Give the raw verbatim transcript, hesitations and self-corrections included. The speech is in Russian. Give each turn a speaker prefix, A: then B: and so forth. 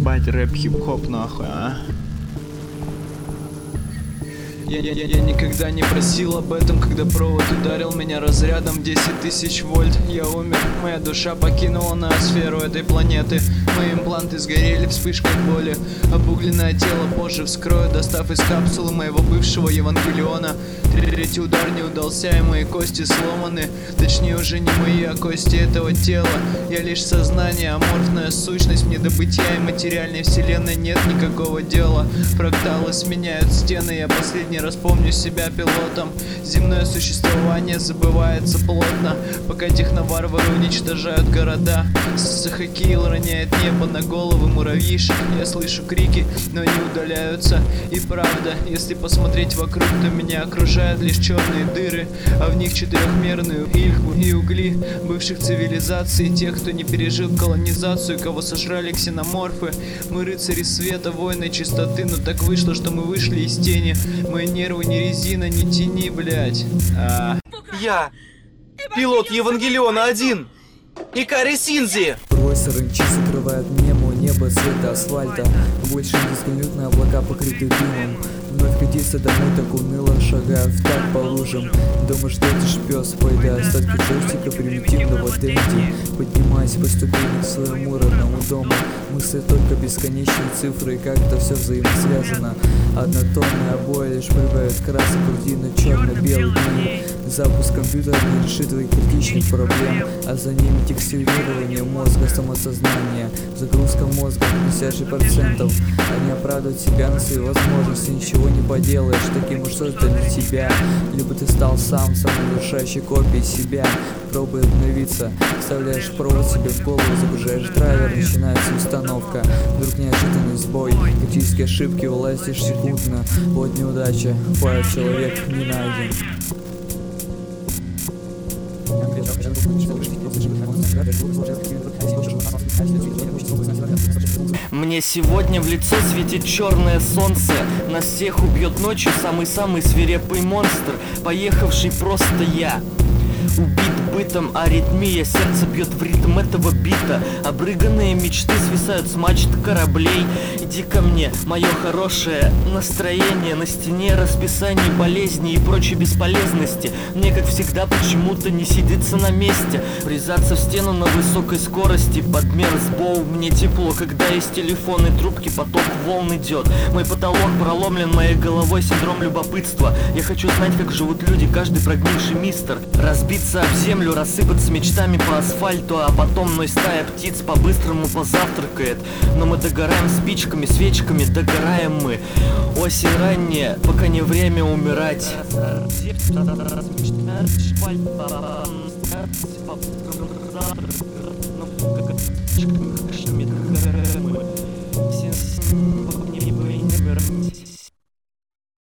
A: Ебать рэп, хип-хоп нахуй, а. Я, я, я, я никогда не просил об этом, когда провод ударил меня разрядом десять тысяч вольт. Я умер, моя душа покинула ноосферу этой планеты. Мои импланты сгорели вспышкой боли. Обугленное тело позже вскрою, достав из капсулы моего бывшего Евангелиона. Третий удар не удался, и мои кости сломаны. Точнее уже не мои, а кости этого тела. Я лишь сознание, аморфная сущность. Мне до бытия и материальной вселенной нет никакого дела. Фракталы сменяют стены, я последний раз помню себя пилотом. Земное существование забывается плотно, пока техноварвары уничтожают города. Сахакил роняет небо на головы муравьишек. Я слышу крики, но они удаляются. И правда, если посмотреть вокруг, то меня окружают лишь черные дыры, а в них четырехмерные ильху и угли бывших цивилизаций, тех, кто не пережил колонизацию, кого сожрали ксеноморфы. Мы рыцари света, воины чистоты, но так вышло, что мы вышли из тени. Мои нервы не резина, не тяни, блять. А...
B: Я, пилот Евангелиона один, Икари Синзи.
C: Порой саранчи закрывают небо, небо цвета асфальта. Больше не взглянуть на облака, покрытые дымом. Вновь катиться домой так уныло, шагая в так по лужам. Дома ждет лишь пес, поедая остатки джойстика примитивного дэнди. Поднимаясь по ступени к своему родному дому, мысли только бесконечные цифры, и как-то все взаимосвязано. Однотонные обои лишь прибавят красок грудины черно-белый дни. Запуск компьютера не решит твоих критичных проблем, а за ними текстурирование мозга, самосознание, загрузка мозга пятьдесят процентов. Они оправдывают себя на свои возможности, ничего не поделаешь, таким уж создали тебя. Либо ты стал сам самой разрушающей копией себя. Пробуй обновиться, вставляешь провод себе в голову, загружаешь драйвер, начинается установка. Вдруг неожиданный сбой, критические ошибки, вылазишь секундно. Вот неудача, файл человек не найден.
B: Мне сегодня в лицо светит черное солнце. Нас всех убьет ночью самый-самый свирепый монстр, поехавший просто я. Убит бытом, аритмия, сердце бьет в ритм этого бита. Обрыганные мечты свисают с мачт кораблей. Иди ко мне, мое хорошее настроение. На стене расписание болезней и прочей бесполезности. Мне, как всегда, почему-то не сидится на месте. Врезаться в стену на высокой скорости, подмер сбоу. Мне тепло, когда из телефонной трубки поток волн идет. Мой потолок проломлен моей головой, синдром любопытства. Я хочу знать, как живут люди, каждый прогнивший мистер. Разбиться об землю, рассыпаться мечтами по асфальту, а потом мной стая птиц по-быстрому позавтракает. Но мы догораем спичками, свечками, догораем мы. Осень ранняя, пока не время умирать.